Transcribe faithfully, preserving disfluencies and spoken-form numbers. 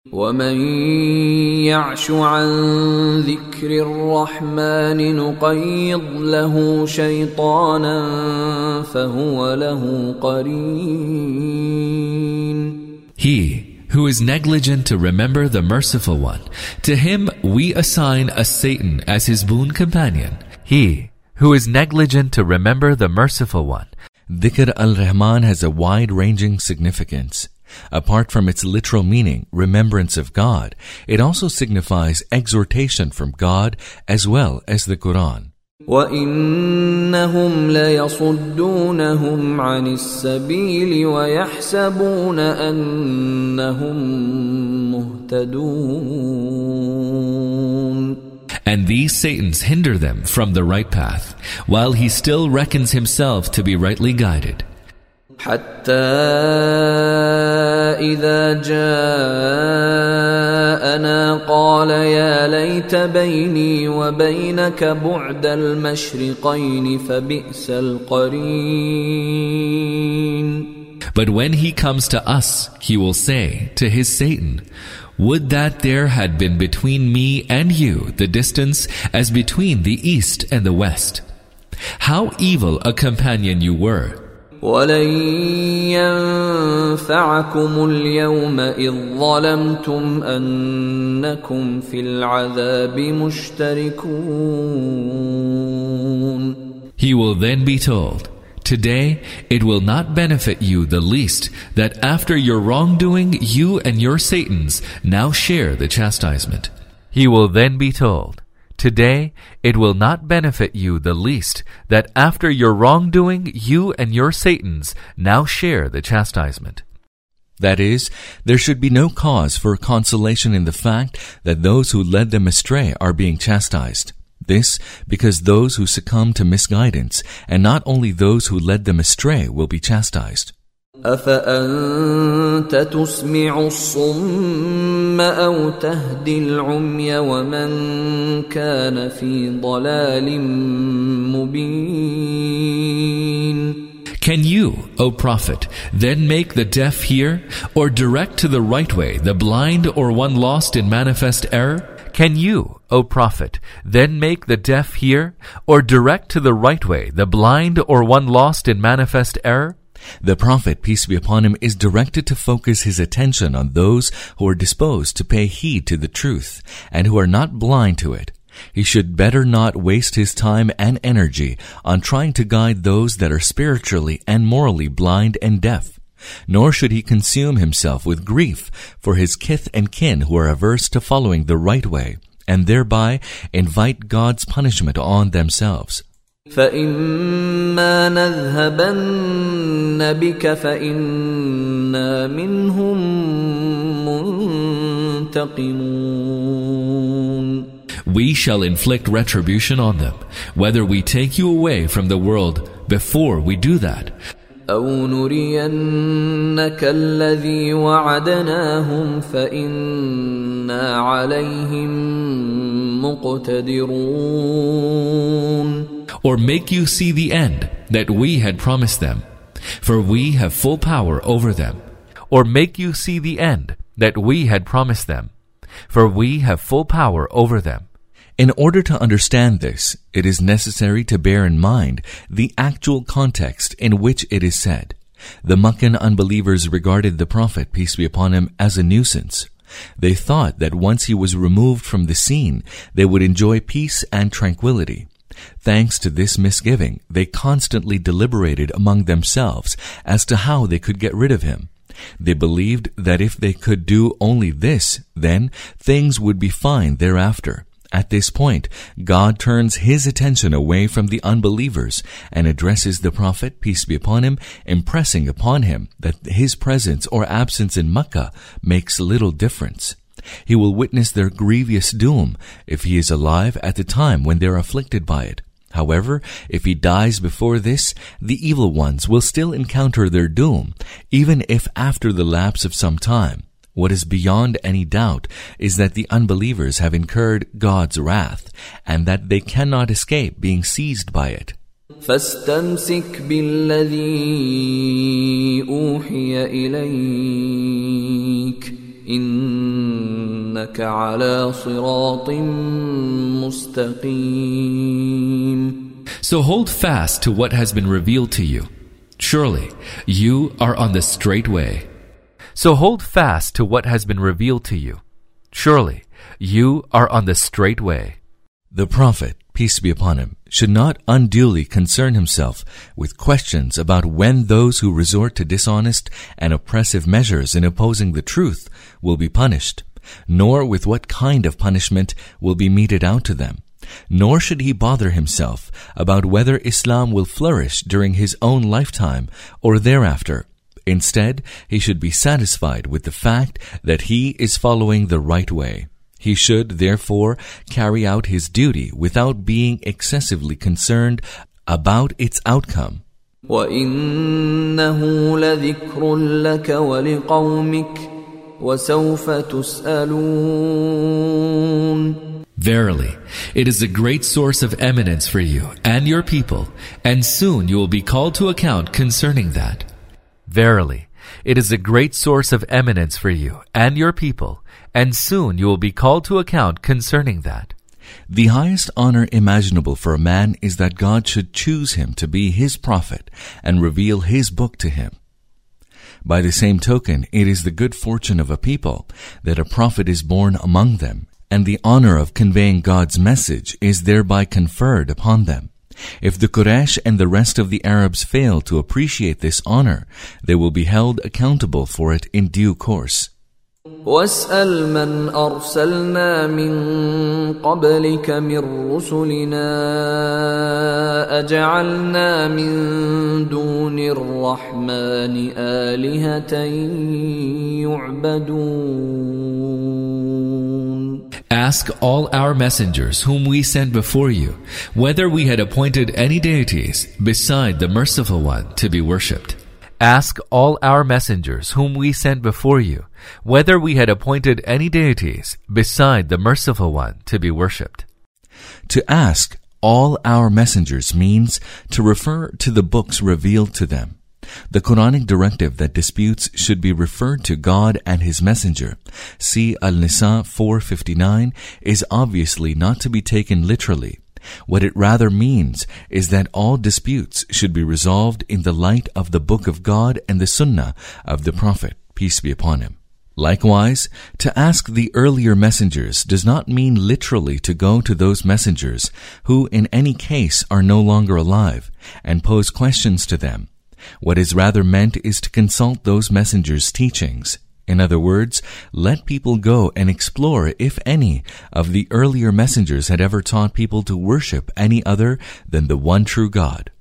وَمَنْ يَعْشُ عَنْ ذِكْرِ الرَّحْمَنِ نُقَيِّضْ لَهُ شَيْطَانًا فَهُوَ لَهُ قَرِينٌ. He who is negligent to remember the Merciful One, to him we assign a Satan as his boon companion. He who is negligent to remember the Merciful One. Dhikr al-Rahman has a wide-ranging significance. Apart from its literal meaning, remembrance of God, it also signifies exhortation from God as well as the Quran. وَإِنَّهُمْ لَيَصُدُّونَهُمْ عَنِ السَّبِيلِ وَيَحْسَبُونَ أَنَّهُمْ مُهْتَدُونَ. And these Satans hinder them from the right path, while he still reckons himself to be rightly guided. حتى إذا جاءنا قال يا ليت بيني وبينك بعد المشرقين فبئس القرين. But when he comes to us, he will say to his Satan, would that there had been between me and you the distance as between the east and the west. How evil a companion you were. وَلَنْ يَنْفَعَكُمُ الْيَوْمَ إِذْ ظَلَمْتُمْ أَنَّكُمْ فِي الْعَذَابِ مُشْتَرِكُونَ. He will then be told, today it will not benefit you the least that after your wrongdoing you and your Satans now share the chastisement. He will then be told, today it will not benefit you the least that after your wrongdoing you and your Satans now share the chastisement. That is, there should be no cause for consolation in the fact that those who led them astray are being chastised. This because those who succumb to misguidance, and not only those who led them astray, will be chastised. أَفَأَنْتَ تُسْمِعُ الصُّمَّ أَوْ تَهْدِي الْعُمْيَ وَمَنْ كَانَ فِي ضَلَالٍ مُبِينٍ. Can you, O Prophet, then make the deaf hear, or direct to the right way the blind or one lost in manifest error? Can you, O Prophet, then make the deaf hear, or direct to the right way the blind or one lost in manifest error? The Prophet, peace be upon him, is directed to focus his attention on those who are disposed to pay heed to the truth and who are not blind to it. He should better not waste his time and energy on trying to guide those that are spiritually and morally blind and deaf. Nor should he consume himself with grief for his kith and kin who are averse to following the right way, and thereby invite God's punishment on themselves. فَإِمَّا نَذْهَبَنَّ بِكَ فَإِنَّا مِنْهُمْ مُنْتَقِمُونَ. We shall inflict retribution on them, whether we take you away from the world before we do that. أَوْ نُرِيَنَّكَ الَّذِي وَعَدْنَاهُمْ فَإِنَّا عَلَيْهِمْ مُقْتَدِرُونَ. Or make you see the end that we had promised them, for we have full power over them. Or make you see the end that we had promised them, for we have full power over them. In order to understand this, it is necessary to bear in mind the actual context in which it is said. The Meccan unbelievers regarded the Prophet, peace be upon him, as a nuisance. They thought that once he was removed from the scene, they would enjoy peace and tranquility. Thanks to this misgiving, they constantly deliberated among themselves as to how they could get rid of him. They believed that if they could do only this, then things would be fine thereafter. At this point, God turns his attention away from the unbelievers and addresses the Prophet, peace be upon him, impressing upon him that his presence or absence in Mecca makes little difference. He will witness their grievous doom if he is alive at the time when they are afflicted by it. However, if he dies before this, the evil ones will still encounter their doom, even if after the lapse of some time. What is beyond any doubt is that the unbelievers have incurred God's wrath, and that they cannot escape being seized by it. فَاسْتَمْسِكْ بِالَّذِي أُوحِيَ إِلَيْكَ إنك على صراط مستقيم. So hold fast to what has been revealed to you. Surely, you are on the straight way. So hold fast to what has been revealed to you. Surely, you are on the straight way. The Prophet, peace be upon him, should not unduly concern himself with questions about when those who resort to dishonest and oppressive measures in opposing the truth will be punished, nor with what kind of punishment will be meted out to them. Nor should he bother himself about whether Islam will flourish during his own lifetime or thereafter. Instead, he should be satisfied with the fact that he is following the right way. He should, therefore, carry out his duty without being excessively concerned about its outcome. وَإِنَّهُ لَذِكْرٌ لَكَ وَلِقَوْمِكَ وَسَوْفَ تُسْأَلُونَ. Verily, it is a great source of eminence for you and your people, and soon you will be called to account concerning that. Verily, it is a great source of eminence for you and your people, and soon you will be called to account concerning that. The highest honor imaginable for a man is that God should choose him to be his prophet and reveal his book to him. By the same token, it is the good fortune of a people that a prophet is born among them, and the honor of conveying God's message is thereby conferred upon them. If the Quraysh and the rest of the Arabs fail to appreciate this honor, they will be held accountable for it in due course. وَاسْأَلْ مَنْ أَرْسَلْنَا مِنْ قَبْلِكَ مِنْ رُسُلِنَا أَجَعَلْنَا مِنْ دُونِ الرَّحْمَنِ آلِهَةً يُعْبَدُونَ. Ask all our messengers whom we sent before you, whether we had appointed any deities beside the Merciful One to be worshipped. Ask all our messengers whom we sent before you, whether we had appointed any deities beside the Merciful One to be worshipped. To ask all our messengers means to refer to the books revealed to them. The Quranic directive that disputes should be referred to God and His Messenger. See Al-Nisa four fifty-nine is obviously not to be taken literally. What it rather means is that all disputes should be resolved in the light of the Book of God and the Sunnah of the Prophet, peace be upon him. Likewise, to ask the earlier messengers does not mean literally to go to those messengers who in any case are no longer alive and pose questions to them. What is rather meant is to consult those messengers' teachings. In other words, let people go and explore if any of the earlier messengers had ever taught people to worship any other than the one true God.